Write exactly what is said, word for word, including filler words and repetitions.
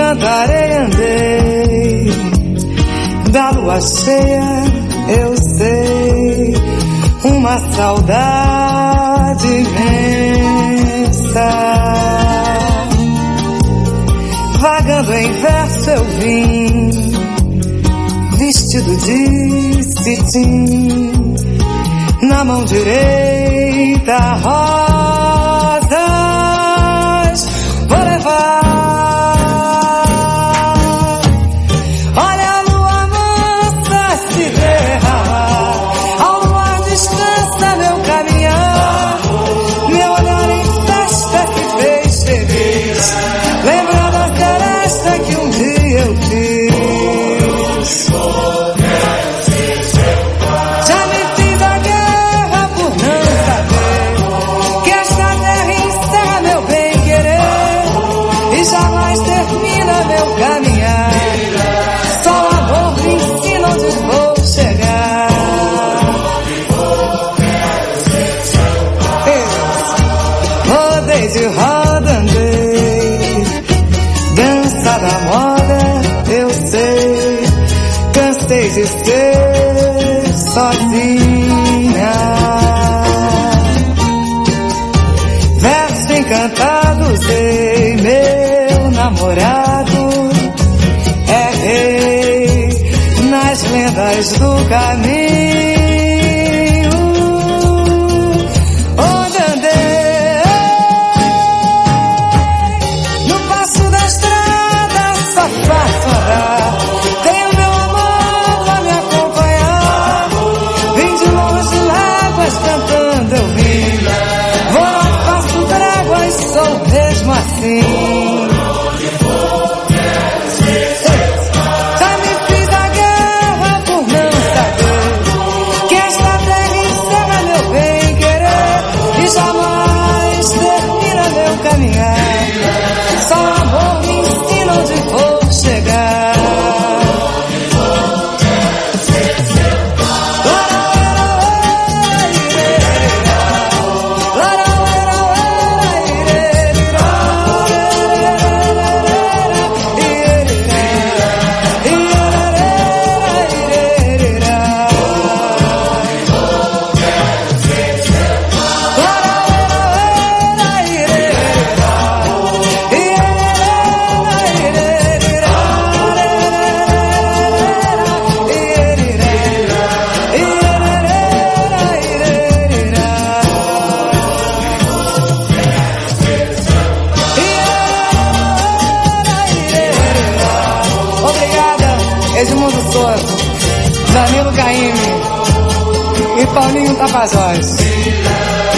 andarei, andei, da lua cheia eu sei, uma saudade imensa. Vagando em verso eu vim, vestido de cetim, na mão direita rosas vou levar. Olha a lua mansa se derramar, ao luar descansa meu caminhar, meu olhar em festa que fez feliz, lembra da seresta que um dia eu fiz. Já me fiz a guerra por não saber que esta terra encerra meu bem-querer e jamais termina meu caminhar. Só o amor me ensina onde vou chegar. Eu rodei de roda, andei, dança da moda, eu sei, cansei de ser sozinha. Verso encantado usei, meu namorado é rei nas lendas do caminho. Onde andei, no passo da estrada só faço andar, tenho meu amor pra me acompanhar. Vim de longe, lágrimas cantando eu vim, vou lá, faço tréguas, sou mesmo assim. Já me fiz a guerra por não saber que esta terra encerra meu bem-querer e jamais termina meu caminhar. Só o amor me ensina onde vou chegar. Obrigada, Edmundo Souza, Danilo Caymmi e Paulinho Tapajós.